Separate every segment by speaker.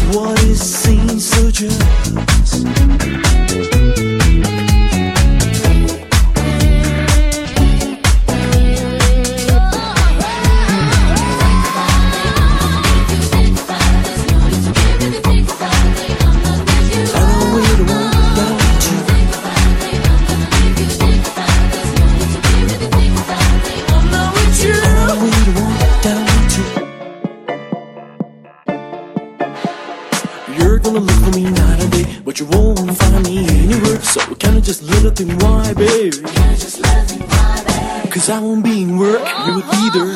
Speaker 1: what it seems, so just you're gonna look for me night and day, but you won't find me anywhere. So can I just let it think why, baby? Cause I won't be in work, you would either.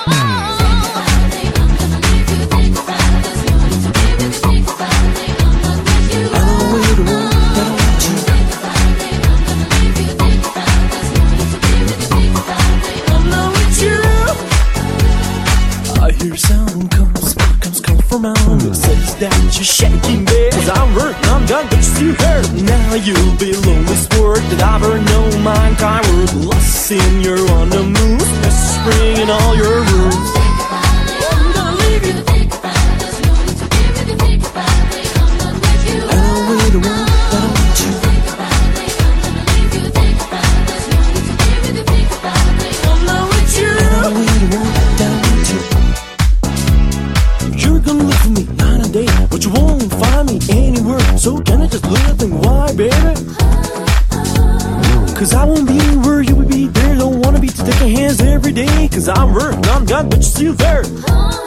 Speaker 1: I hear sound comes from out. It says that you're shaking, babe. Cause I'm working, I'm done, but you still hurt. Now you'll be loneliest word that I've ever known. Mankind were lost in your on the move. Just spring in all your rooms. I'm gonna leave you. I don't really want that with you. I'm not with you. I don't really want that with you. You're gonna look for me night and day, but you won't find me anywhere. So can I just look and think why, baby? Cause I won't be where you would be there. Don't wanna be taking hands every day. Cause I'm working, I'm done, but you're still there.